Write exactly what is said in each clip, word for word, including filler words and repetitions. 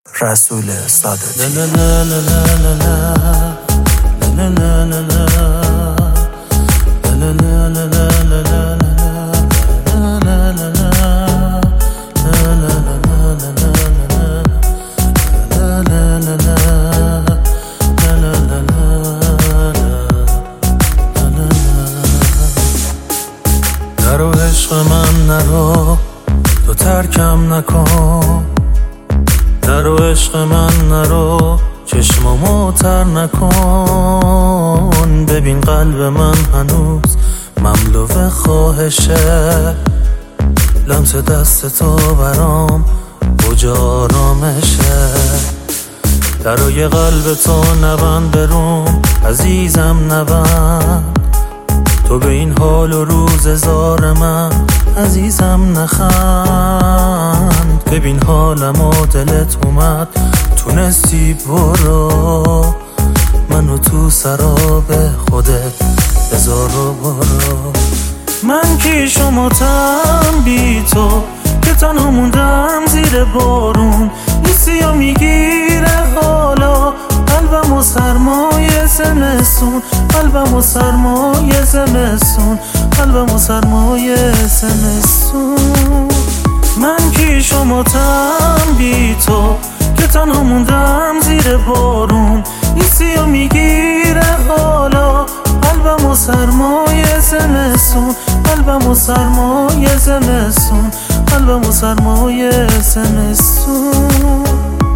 رسول سادتی. لا لا لا لا لا لا لا لا لا لا لا لا لا لا لا نرو عشق من نرو، تو ترکم نکن. نرو عشق من نرو، چشمامو تر نکن. ببین قلب من هنوز مملو خواهشه، لمس دست تو برام اوج آرامشه. درای قلب تو نبند بروم عزیزم نبند، تو به این حال و روز زار من عزیزم نخند. ببین حالم و دلت اومد تونستی برو، منو تو سراب خودت بذار و برو. من کی شماتم بی تو که تنها موندم زیر بارون، نیستی و میگیره حالا قلبم و سرمای زمستون، قلبم و سرمای زمستون، قلبم و سرمای زمستون. من کی شماتم بی تو که تنها موندم زیر بارون، نیستی و میگیره حالا قلبم و سرمای زمستون، قلبم و سرمای زمستون، قلبم و سرمای زمستون.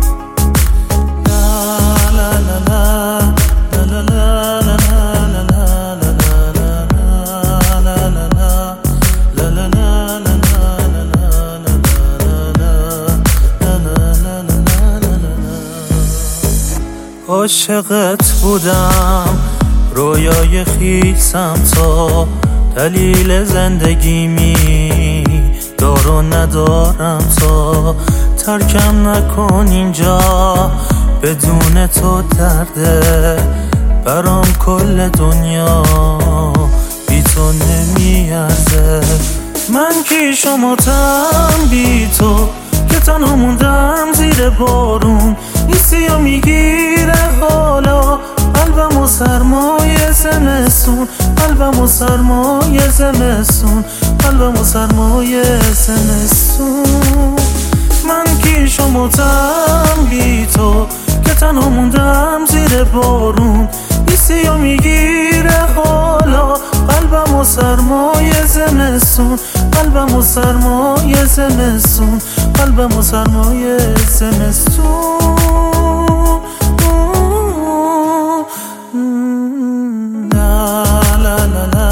عاشقت بودم رویای خیسم، تا دلیل زندگیمی دار و ندارم. تا ترکم نکن اینجا، بدون تو درده برام کل دنیا بی تو نمیارزه. من کی شماتم بی تو که تنها موندم زیر بارون، نیستی و میگیره حالا قلبم و سرمای زمستون، قلبم و سرمای زمستون، قلبم و سرمای زمستون. من کی شماتم بی تو که تنها موندم زیر بارون، نیستی و میگیره حالا قلبم و سرمای زمستون، قلبم و سرمای زمستون، قلبم و سرمای زمستون. لا لا لا